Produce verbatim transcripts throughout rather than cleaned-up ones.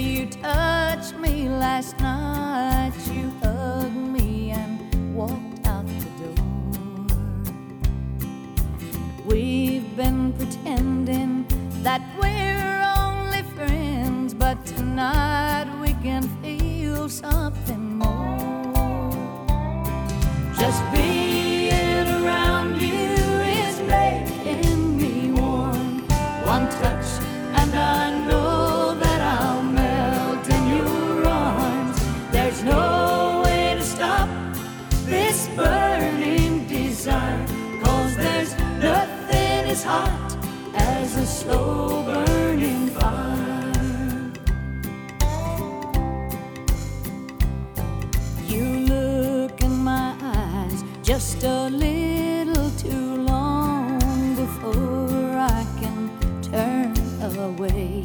you touched me last night, you hugged me and walked out the door. We've been pretending that we're only friends, but tonight we can feel something more. Just being around you is making me warm. One touch and I know that I'll melt in your arms. There's no way to stop this burning desire, 'cause there's nothing as hot as a slow burning fire. You look in my eyes just a little too long before I can turn away.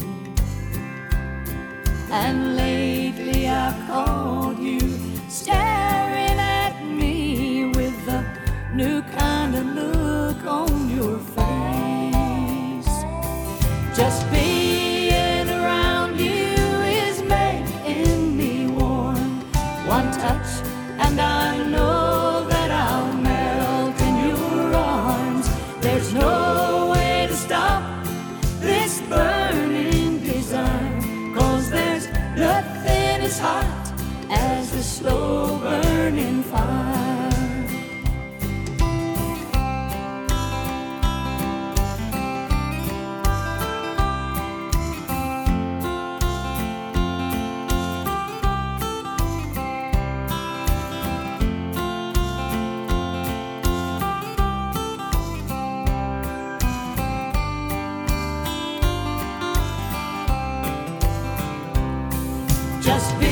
And lately I've caught you staring at me with a new kind of look on your face. Just being around you is making me warm. One touch and I know that I'll melt in your arms. There's no way to stop this burning desire, 'cause there's nothing as hot as the slow burning fire. Just